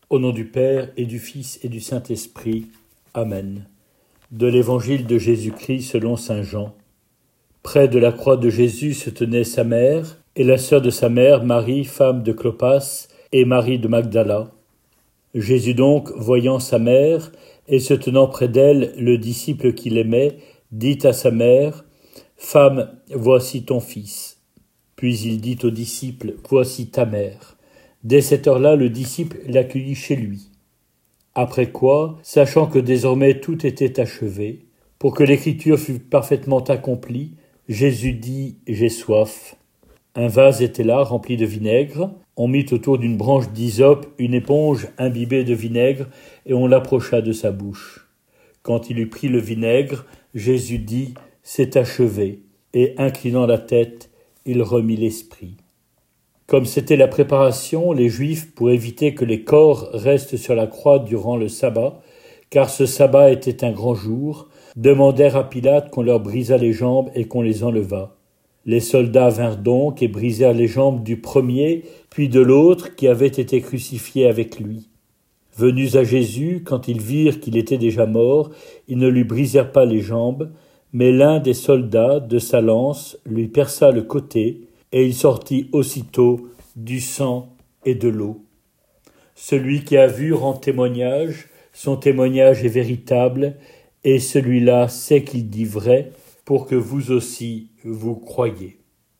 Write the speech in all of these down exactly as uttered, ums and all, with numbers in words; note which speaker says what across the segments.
Speaker 1: Au nom du Père et du Fils et du Saint-Esprit. Amen. De l'Évangile de Jésus-Christ selon saint Jean. Près de la croix de Jésus se tenait sa mère et la sœur de sa mère, Marie, femme de Clopas, et Marie de Magdala. Jésus donc, voyant sa mère et se tenant près d'elle le disciple qu'il aimait, dit à sa mère, « Femme, voici ton fils. » Puis il dit au disciple, « Voici ta mère. » Dès cette heure-là, le disciple l'accueillit chez lui. Après quoi, sachant que désormais tout était achevé, pour que l'écriture fût parfaitement accomplie, Jésus dit « J'ai soif ». Un vase était là, rempli de vinaigre. On mit autour d'une branche d'hysope une éponge imbibée de vinaigre, et on l'approcha de sa bouche. Quand il eut pris le vinaigre, Jésus dit « C'est achevé », et inclinant la tête, il remit l'esprit. Comme c'était la préparation, les Juifs, pour éviter que les corps restent sur la croix durant le sabbat, car ce sabbat était un grand jour, demandèrent à Pilate qu'on leur brisât les jambes et qu'on les enlevât. Les soldats vinrent donc et brisèrent les jambes du premier, puis de l'autre qui avait été crucifié avec lui. Venus à Jésus, quand ils virent qu'il était déjà mort, ils ne lui brisèrent pas les jambes, mais l'un des soldats, de sa lance, lui perça le côté, et il sortit aussitôt du sang et de l'eau. Celui qui a vu rend témoignage, son témoignage est véritable, et celui-là sait qu'il dit vrai, pour que vous aussi vous croyiez.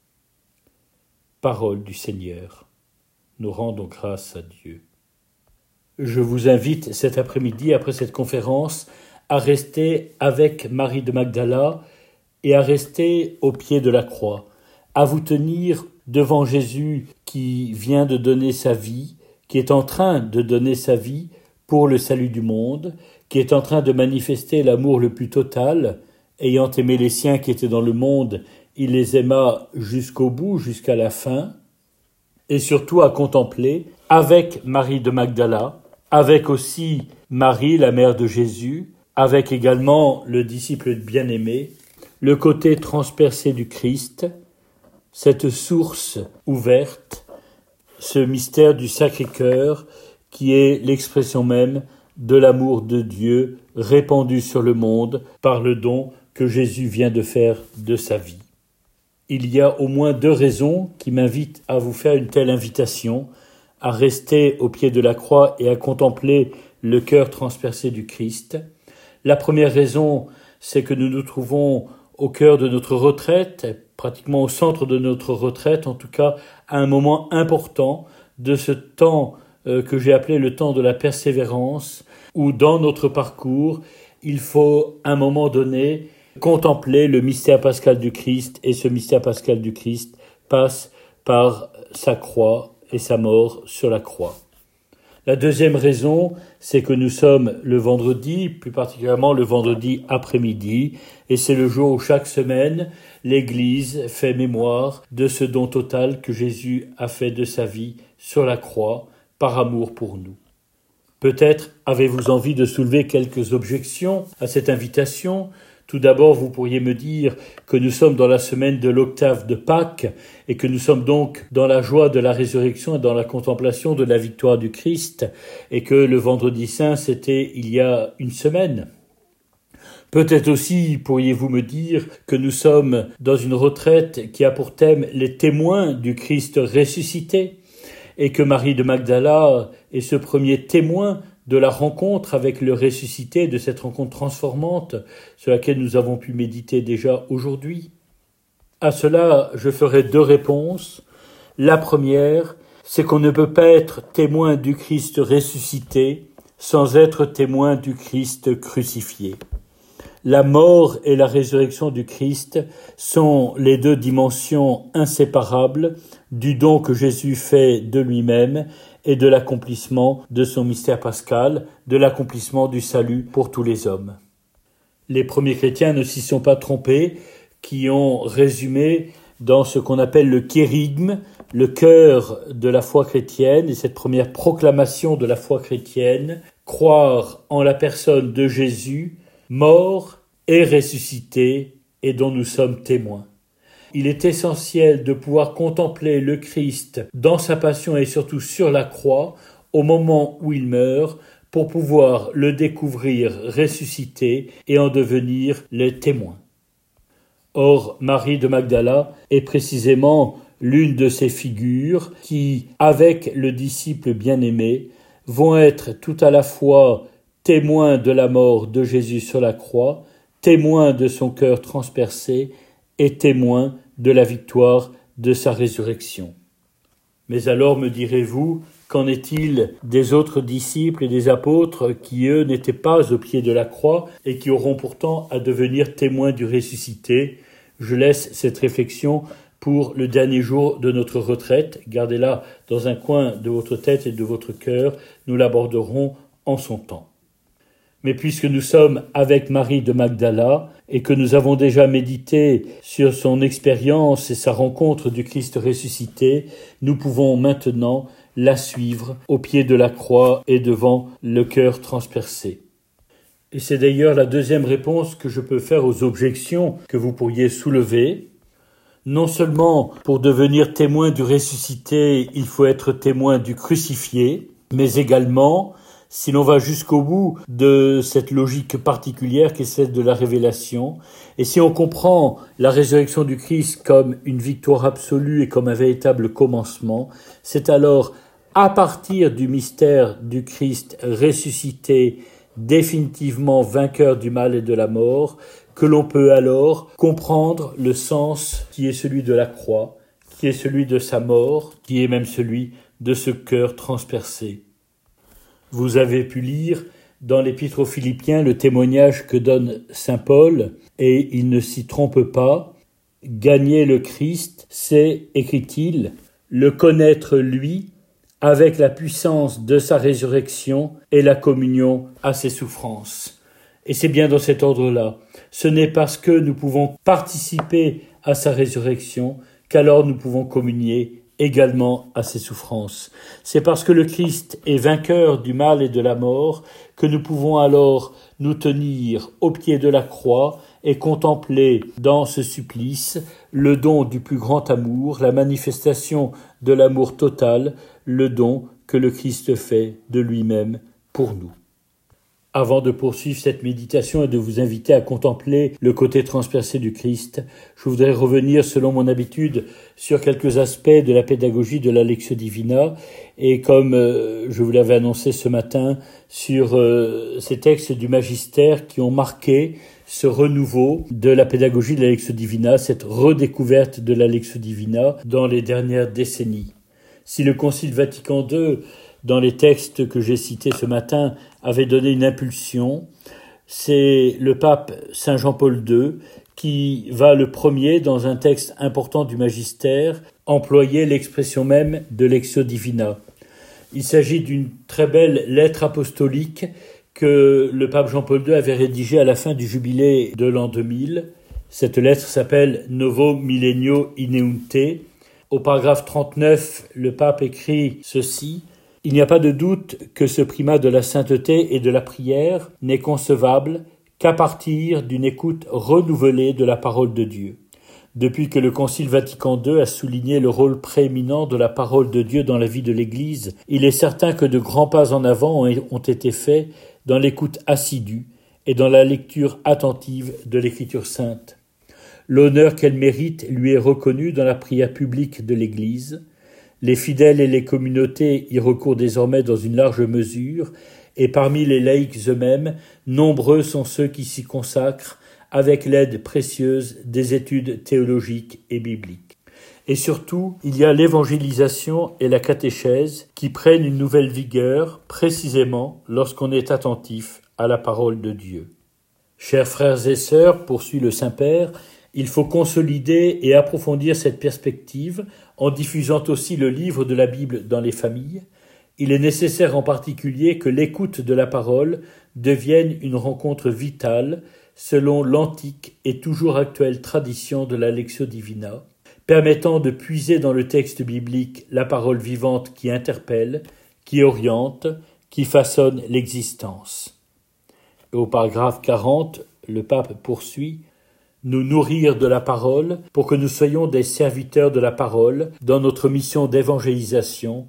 Speaker 1: Parole du Seigneur. Nous rendons grâce à Dieu. Je vous invite cet après-midi, après cette conférence, à rester avec Marie de Magdala et à rester au pied de la croix, à vous tenir devant Jésus qui vient de donner sa vie, qui est en train de donner sa vie pour le salut du monde, qui est en train de manifester l'amour le plus total, ayant aimé les siens qui étaient dans le monde, il les aima jusqu'au bout, jusqu'à la fin, et surtout à contempler, avec Marie de Magdala, avec aussi Marie, la mère de Jésus, avec également le disciple bien-aimé, le côté transpercé du Christ, cette source ouverte, ce mystère du Sacré-Cœur qui est l'expression même de l'amour de Dieu répandu sur le monde par le don que Jésus vient de faire de sa vie. Il y a au moins deux raisons qui m'invitent à vous faire une telle invitation, à rester au pied de la croix et à contempler le cœur transpercé du Christ. La première raison, c'est que nous nous trouvons au cœur de notre retraite, pratiquement au centre de notre retraite, en tout cas à un moment important de ce temps euh, que j'ai appelé le temps de la persévérance, où dans notre parcours, il faut à un moment donné contempler le mystère pascal du Christ, et ce mystère pascal du Christ passe par sa croix et sa mort sur la croix. La deuxième raison, c'est que nous sommes le vendredi, plus particulièrement le vendredi après-midi, et c'est le jour où chaque semaine, l'Église fait mémoire de ce don total que Jésus a fait de sa vie sur la croix, par amour pour nous. Peut-être avez-vous envie de soulever quelques objections à cette invitation. Tout d'abord, vous pourriez me dire que nous sommes dans la semaine de l'octave de Pâques et que nous sommes donc dans la joie de la résurrection et dans la contemplation de la victoire du Christ et que le vendredi saint, c'était il y a une semaine. Peut-être aussi pourriez-vous me dire que nous sommes dans une retraite qui a pour thème les témoins du Christ ressuscité et que Marie de Magdala est ce premier témoin de la rencontre avec le ressuscité, de cette rencontre transformante sur laquelle nous avons pu méditer déjà aujourd'hui. À cela, je ferai deux réponses. La première, c'est qu'on ne peut pas être témoin du Christ ressuscité sans être témoin du Christ crucifié. La mort et la résurrection du Christ sont les deux dimensions inséparables du don que Jésus fait de lui-même et de l'accomplissement de son mystère pascal, de l'accomplissement du salut pour tous les hommes. Les premiers chrétiens ne s'y sont pas trompés, qui ont résumé dans ce qu'on appelle le kérygme, le cœur de la foi chrétienne, et cette première proclamation de la foi chrétienne, croire en la personne de Jésus, mort et ressuscité, et dont nous sommes témoins. Il est essentiel de pouvoir contempler le Christ dans sa passion et surtout sur la croix, au moment où il meurt, pour pouvoir le découvrir ressuscité et en devenir les témoins. Or, Marie de Magdala est précisément l'une de ces figures qui, avec le disciple bien-aimé, vont être tout à la fois témoins de la mort de Jésus sur la croix, témoins de son cœur transpercé et témoins de la victoire de sa résurrection. Mais alors, me direz-vous, qu'en est-il des autres disciples et des apôtres qui, eux, n'étaient pas au pied de la croix et qui auront pourtant à devenir témoins du ressuscité? Je laisse cette réflexion pour le dernier jour de notre retraite. Gardez-la dans un coin de votre tête et de votre cœur. Nous l'aborderons en son temps. Mais puisque nous sommes avec Marie de Magdala et que nous avons déjà médité sur son expérience et sa rencontre du Christ ressuscité, nous pouvons maintenant la suivre au pied de la croix et devant le cœur transpercé. Et c'est d'ailleurs la deuxième réponse que je peux faire aux objections que vous pourriez soulever. Non seulement pour devenir témoin du ressuscité, il faut être témoin du crucifié, mais également, si l'on va jusqu'au bout de cette logique particulière qui est celle de la révélation, et si on comprend la résurrection du Christ comme une victoire absolue et comme un véritable commencement, c'est alors à partir du mystère du Christ ressuscité, définitivement vainqueur du mal et de la mort, que l'on peut alors comprendre le sens qui est celui de la croix, qui est celui de sa mort, qui est même celui de ce cœur transpercé. Vous avez pu lire dans l'Épître aux Philippiens le témoignage que donne saint Paul, et il ne s'y trompe pas. « Gagner le Christ, c'est, écrit-il, le connaître lui, avec la puissance de sa résurrection et la communion à ses souffrances. » Et c'est bien dans cet ordre-là. Ce n'est parce que nous pouvons participer à sa résurrection qu'alors nous pouvons communier également à ses souffrances. C'est parce que le Christ est vainqueur du mal et de la mort que nous pouvons alors nous tenir au pied de la croix et contempler dans ce supplice le don du plus grand amour, la manifestation de l'amour total, le don que le Christ fait de lui-même pour nous. Avant de poursuivre cette méditation et de vous inviter à contempler le côté transpercé du Christ, je voudrais revenir, selon mon habitude, sur quelques aspects de la pédagogie de la Lectio Divina, et comme euh, je vous l'avais annoncé ce matin, sur euh, ces textes du magistère qui ont marqué ce renouveau de la pédagogie de la Lectio Divina, cette redécouverte de la Lectio Divina dans les dernières décennies. Si le Concile Vatican deux, dans les textes que j'ai cités ce matin, avait donné une impulsion, c'est le pape Saint Jean-Paul deux qui va le premier, dans un texte important du magistère, employer l'expression même de Lectio Divina. Il s'agit d'une très belle lettre apostolique que le pape Jean-Paul deux avait rédigée à la fin du jubilé de l'an deux mille. Cette lettre s'appelle « Novo Millennio Ineunte ». Au paragraphe trente-neuf, le pape écrit ceci: « Il n'y a pas de doute que ce primat de la sainteté et de la prière n'est concevable qu'à partir d'une écoute renouvelée de la parole de Dieu. Depuis que le Concile Vatican deux a souligné le rôle prééminent de la parole de Dieu dans la vie de l'Église, il est certain que de grands pas en avant ont été faits dans l'écoute assidue et dans la lecture attentive de l'Écriture sainte. L'honneur qu'elle mérite lui est reconnu dans la prière publique de l'Église. Les fidèles et les communautés y recourent désormais dans une large mesure, et parmi les laïcs eux-mêmes, nombreux sont ceux qui s'y consacrent avec l'aide précieuse des études théologiques et bibliques. Et surtout, il y a l'évangélisation et la catéchèse qui prennent une nouvelle vigueur, précisément lorsqu'on est attentif à la parole de Dieu. Chers frères et sœurs, poursuit le Saint-Père, il faut consolider et approfondir cette perspective en diffusant aussi le livre de la Bible dans les familles. Il est nécessaire en particulier que l'écoute de la parole devienne une rencontre vitale selon l'antique et toujours actuelle tradition de la Lectio Divina, permettant de puiser dans le texte biblique la parole vivante qui interpelle, qui oriente, qui façonne l'existence. Et au paragraphe quarante, le pape poursuit: nous nourrir de la parole pour que nous soyons des serviteurs de la parole dans notre mission d'évangélisation,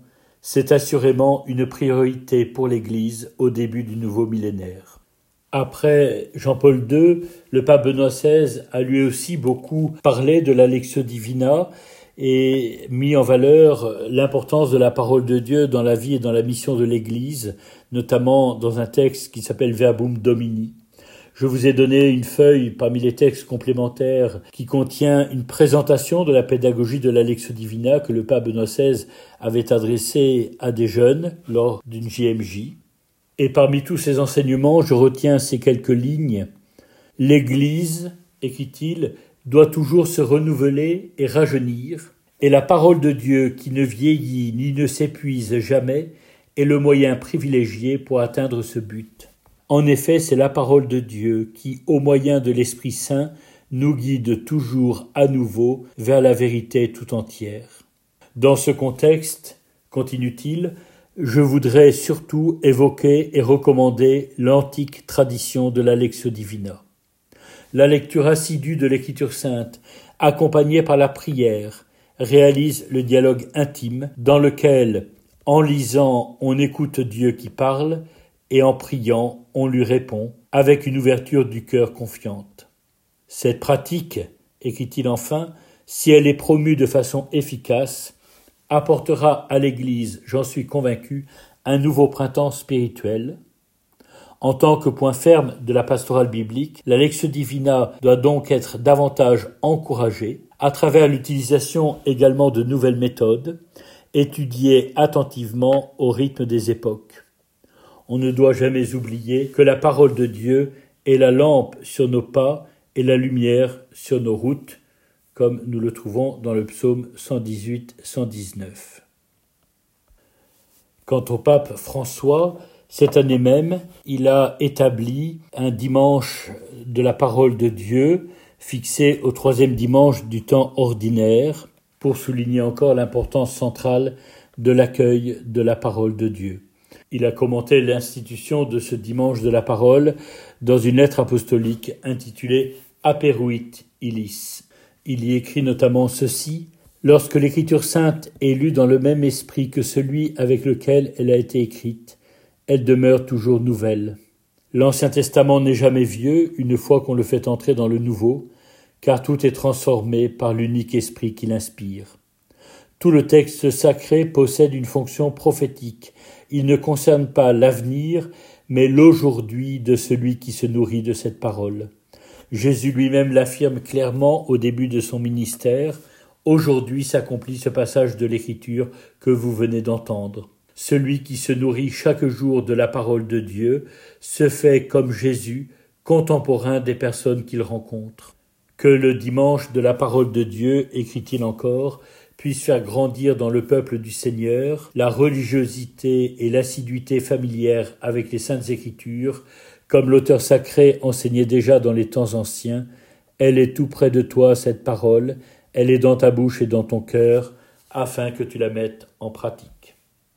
Speaker 1: C'est assurément une priorité pour l'Église au début du nouveau millénaire. Après Jean-Paul deux, le pape Benoît seize a lui aussi beaucoup parlé de la Lectio Divina et mis en valeur l'importance de la parole de Dieu dans la vie et dans la mission de l'Église, notamment dans un texte qui s'appelle Verbum Domini. Je vous ai donné une feuille parmi les textes complémentaires qui contient une présentation de la pédagogie de la Lectio Divina que le pape Benoît seize avait adressée à des jeunes lors d'une J M J. Et parmi tous ces enseignements, je retiens ces quelques lignes. L'Église, écrit-il, doit toujours se renouveler et rajeunir, et la parole de Dieu qui ne vieillit ni ne s'épuise jamais est le moyen privilégié pour atteindre ce but. En effet, c'est la parole de Dieu qui, au moyen de l'Esprit Saint, nous guide toujours à nouveau vers la vérité tout entière. Dans ce contexte, continue-t-il, je voudrais surtout évoquer et recommander l'antique tradition de la Lectio Divina. La lecture assidue de l'Écriture sainte, accompagnée par la prière, réalise le dialogue intime dans lequel, en lisant, on écoute Dieu qui parle, et en priant, on lui répond, avec une ouverture du cœur confiante. Cette pratique, écrit-il enfin, si elle est promue de façon efficace, apportera à l'Église, j'en suis convaincu, un nouveau printemps spirituel. En tant que point ferme de la pastorale biblique, la Lectio Divina doit donc être davantage encouragée, à travers l'utilisation également de nouvelles méthodes, étudiées attentivement au rythme des époques. On ne doit jamais oublier que la parole de Dieu est la lampe sur nos pas et la lumière sur nos routes, comme nous le trouvons dans le psaume cent dix-huit cent dix-neuf. Quant au pape François, cette année même, il a établi un dimanche de la parole de Dieu, fixé au troisième dimanche du temps ordinaire, pour souligner encore l'importance centrale de l'accueil de la parole de Dieu. Il a commenté l'institution de ce dimanche de la parole dans une lettre apostolique intitulée Aperuit Illis. Il y écrit notamment ceci: « Lorsque l'Écriture sainte est lue dans le même esprit que celui avec lequel elle a été écrite, elle demeure toujours nouvelle. L'Ancien Testament n'est jamais vieux une fois qu'on le fait entrer dans le Nouveau, car tout est transformé par l'unique esprit qui l'inspire. Tout le texte sacré possède une fonction prophétique. Il ne concerne pas l'avenir, mais l'aujourd'hui de celui qui se nourrit de cette parole. Jésus lui-même l'affirme clairement au début de son ministère. Aujourd'hui s'accomplit ce passage de l'Écriture que vous venez d'entendre. Celui qui se nourrit chaque jour de la parole de Dieu se fait, comme Jésus, contemporain des personnes qu'il rencontre. Que le dimanche de la parole de Dieu, écrit-il encore, puisse faire grandir dans le peuple du Seigneur la religiosité et l'assiduité familière avec les Saintes Écritures, comme l'auteur sacré enseignait déjà dans les temps anciens. Elle est tout près de toi, cette parole, elle est dans ta bouche et dans ton cœur, afin que tu la mettes en pratique.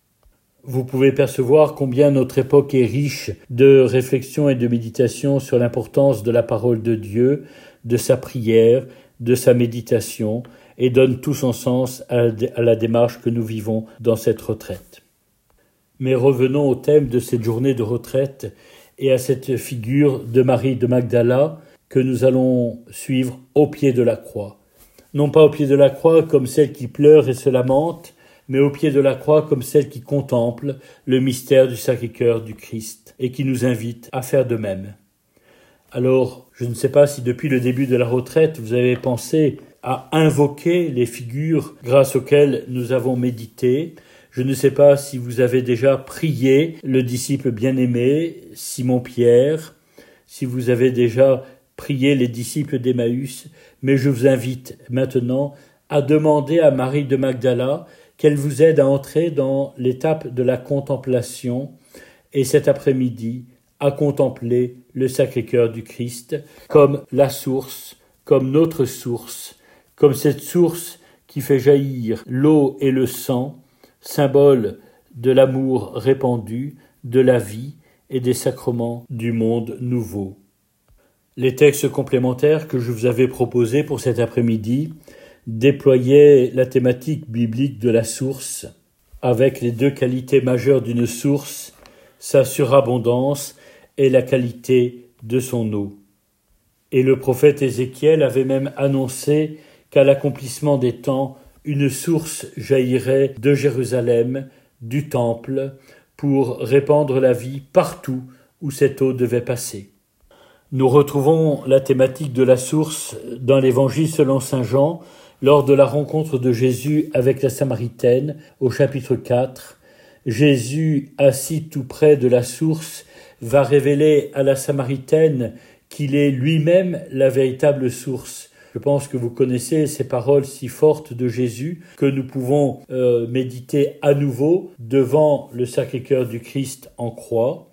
Speaker 1: Vous pouvez percevoir combien notre époque est riche de réflexions et de méditations sur l'importance de la parole de Dieu, de sa prière, de sa méditation, et donne tout son sens à la démarche que nous vivons dans cette retraite. Mais revenons au thème de cette journée de retraite et à cette figure de Marie de Magdala que nous allons suivre au pied de la croix. Non pas au pied de la croix comme celle qui pleure et se lamente, mais au pied de la croix comme celle qui contemple le mystère du Sacré-Cœur du Christ et qui nous invite à faire de même. Alors, je ne sais pas si depuis le début de la retraite, vous avez pensé à invoquer les figures grâce auxquelles nous avons médité. Je ne sais pas si vous avez déjà prié le disciple bien-aimé, Simon-Pierre, si vous avez déjà prié les disciples d'Emmaüs, mais je vous invite maintenant à demander à Marie de Magdala qu'elle vous aide à entrer dans l'étape de la contemplation et cet après-midi à contempler le Sacré-Cœur du Christ comme la source, comme notre source, comme cette source qui fait jaillir l'eau et le sang, symbole de l'amour répandu, de la vie et des sacrements du monde nouveau. Les textes complémentaires que je vous avais proposés pour cet après-midi déployaient la thématique biblique de la source. avec les deux qualités majeures d'une source, sa surabondance et la qualité de son eau. Et le prophète Ézéchiel avait même annoncé qu'à l'accomplissement des temps, une source jaillirait de Jérusalem, du temple, pour répandre la vie partout où cette eau devait passer. Nous retrouvons la thématique de la source dans l'Évangile selon saint Jean, lors de la rencontre de Jésus avec la Samaritaine, au chapitre quatre. Jésus, assis tout près de la source, va révéler à la Samaritaine qu'il est lui-même la véritable source. Je pense que vous connaissez ces paroles si fortes de Jésus que nous pouvons euh, méditer à nouveau devant le Sacré-Cœur du Christ en croix.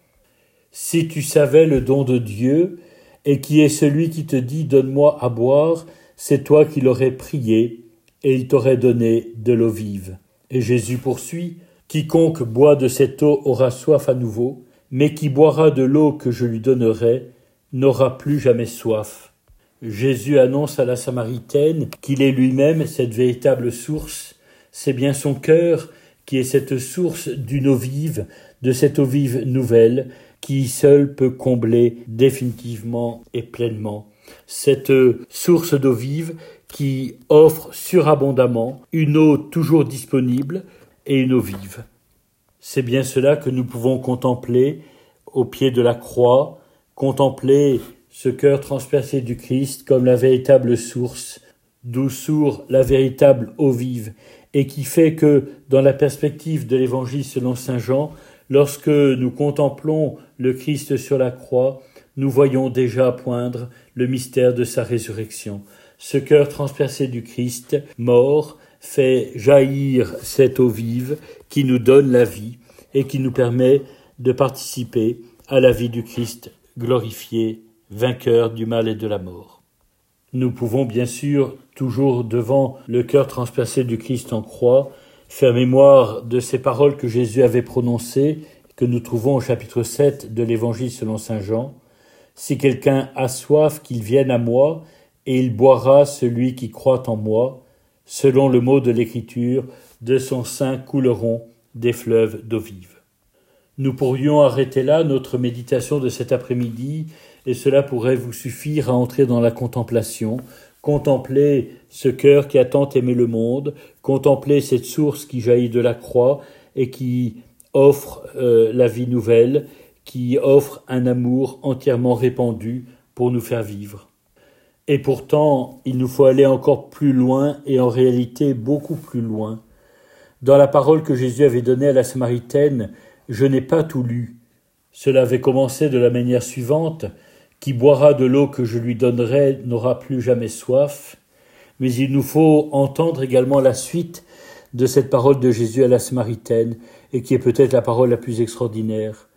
Speaker 1: Si tu savais le don de Dieu, et qui est celui qui te dit « Donne-moi à boire », c'est toi qui l'aurais prié, et il t'aurait donné de l'eau vive. Et Jésus poursuit « Quiconque boit de cette eau aura soif à nouveau, mais qui boira de l'eau que je lui donnerai n'aura plus jamais soif. » Jésus annonce à la Samaritaine qu'il est lui-même cette véritable source. C'est bien son cœur qui est cette source d'une eau vive, de cette eau vive nouvelle, qui seule peut combler définitivement et pleinement. Cette source d'eau vive qui offre surabondamment une eau toujours disponible et une eau vive. C'est bien cela que nous pouvons contempler au pied de la croix, contempler ce cœur transpercé du Christ comme la véritable source, d'où sourd la véritable eau vive, et qui fait que, dans la perspective de l'Évangile selon saint Jean, lorsque nous contemplons le Christ sur la croix, nous voyons déjà poindre le mystère de sa résurrection. Ce cœur transpercé du Christ, mort, fait jaillir cette eau vive qui nous donne la vie et qui nous permet de participer à la vie du Christ glorifié, vainqueur du mal et de la mort. Nous pouvons bien sûr, toujours devant le cœur transpercé du Christ en croix, faire mémoire de ces paroles que Jésus avait prononcées, que nous trouvons au chapitre sept de l'Évangile selon saint Jean. « Si quelqu'un a soif, qu'il vienne à moi, et il boira celui qui croit en moi. Selon le mot de l'Écriture, de son sein couleront des fleuves d'eau vive. » Nous pourrions arrêter là notre méditation de cet après-midi, et cela pourrait vous suffire à entrer dans la contemplation, contempler ce cœur qui a tant aimé le monde, contempler cette source qui jaillit de la croix et qui offre euh, la vie nouvelle, qui offre un amour entièrement répandu pour nous faire vivre. Et pourtant, il nous faut aller encore plus loin, et en réalité beaucoup plus loin. Dans la parole que Jésus avait donnée à la Samaritaine, « Je n'ai pas tout lu ». Cela avait commencé de la manière suivante, « Qui boira de l'eau que je lui donnerai n'aura plus jamais soif ». Mais il nous faut entendre également la suite de cette parole de Jésus à la Samaritaine, et qui est peut-être la parole la plus extraordinaire.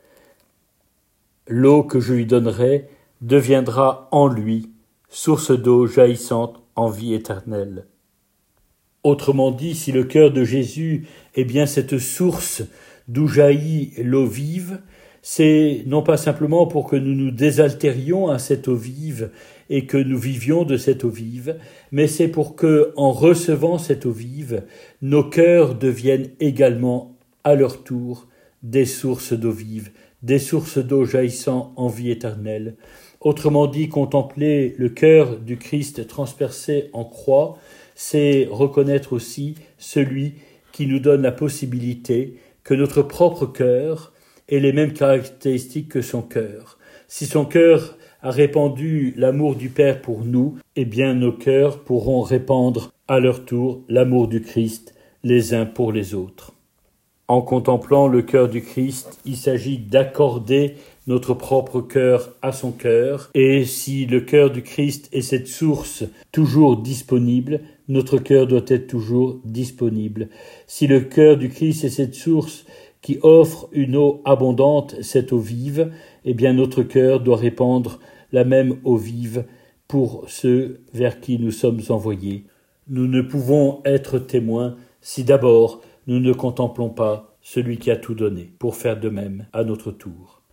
Speaker 1: « L'eau que je lui donnerai deviendra en lui source d'eau jaillissante en vie éternelle. » Autrement dit, si le cœur de Jésus est bien cette source d'où jaillit l'eau vive, c'est non pas simplement pour que nous nous désaltérions à cette eau vive et que nous vivions de cette eau vive, mais c'est pour que, en recevant cette eau vive, nos cœurs deviennent également, à leur tour, des sources d'eau vive, des sources d'eau jaillissant en vie éternelle. Autrement dit, contempler le cœur du Christ transpercé en croix, c'est reconnaître aussi celui qui nous donne la possibilité que notre propre cœur ait les mêmes caractéristiques que son cœur. Si son cœur a répandu l'amour du Père pour nous, eh bien nos cœurs pourront répandre à leur tour l'amour du Christ les uns pour les autres. En contemplant le cœur du Christ, il s'agit d'accorder notre propre cœur à son cœur, et si le cœur du Christ est cette source toujours disponible, notre cœur doit être toujours disponible. Si le cœur du Christ est cette source qui offre une eau abondante, cette eau vive, eh bien notre cœur doit répandre la même eau vive pour ceux vers qui nous sommes envoyés. Nous ne pouvons être témoins si d'abord nous ne contemplons pas celui qui a tout donné pour faire de même à notre tour.